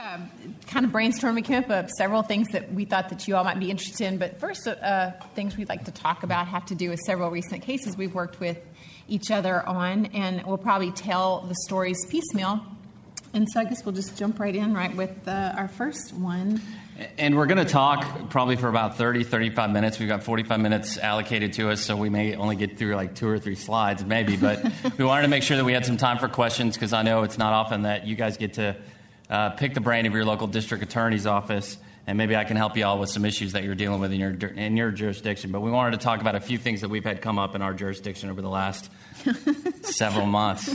kind of brainstormed. We came up with several things that we thought that you all might be interested in. But first, things we'd like to talk about have to do with several recent cases we've worked with each other on, and we'll probably tell the stories piecemeal. And so I guess we'll just jump right in with our first one. And we're going to talk probably for about 30, 35 minutes. We've got 45 minutes allocated to us, so we may only get through like 2 or 3 slides maybe. But we wanted to make sure that we had some time for questions, because I know it's not often that you guys get to pick the brain of your local district attorney's office, and maybe I can help you all with some issues that you're dealing with in your jurisdiction. But we wanted to talk about a few things that we've had come up in our jurisdiction over the last several months.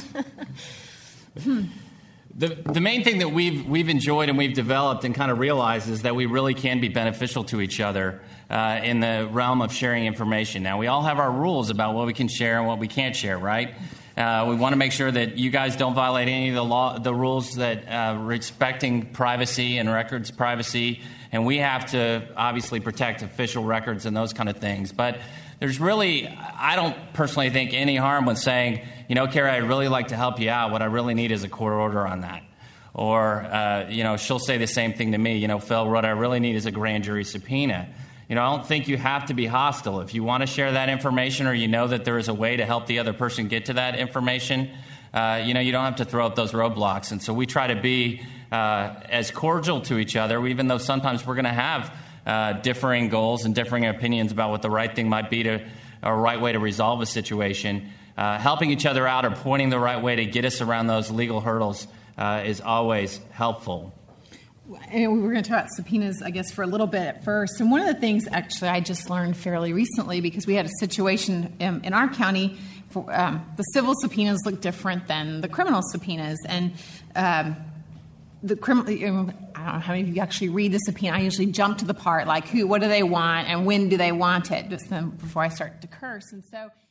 The main thing that we've enjoyed and we've developed and kind of realized is that we really can be beneficial to each other in the realm of sharing information. Now, we all have our rules about what we can share and what we can't share, right? We want to make sure that you guys don't violate any of the rules that respecting privacy and records privacy, and we have to obviously protect official records and those kind of things. But there's really, I don't personally think any harm with saying, Carrie, I'd really like to help you out. What I really need is a court order on that. Or, she'll say the same thing to me. Phil, what I really need is a grand jury subpoena. I don't think you have to be hostile. If you want to share that information, or you know that there is a way to help the other person get to that information, you don't have to throw up those roadblocks. And so we try to be as cordial to each other, even though sometimes we're going to have differing goals and differing opinions about what the right thing might be or right way to resolve a situation. Helping each other out or pointing the right way to get us around those legal hurdles is always helpful. And we were going to talk about subpoenas, I guess, for a little bit at first. And one of the things, actually, I just learned fairly recently, because we had a situation in our county, the civil subpoenas look different than the criminal subpoenas. And the criminal, I don't know how many of you actually read the subpoena. I usually jump to the part like what do they want and when do they want it, just before I start to curse. And so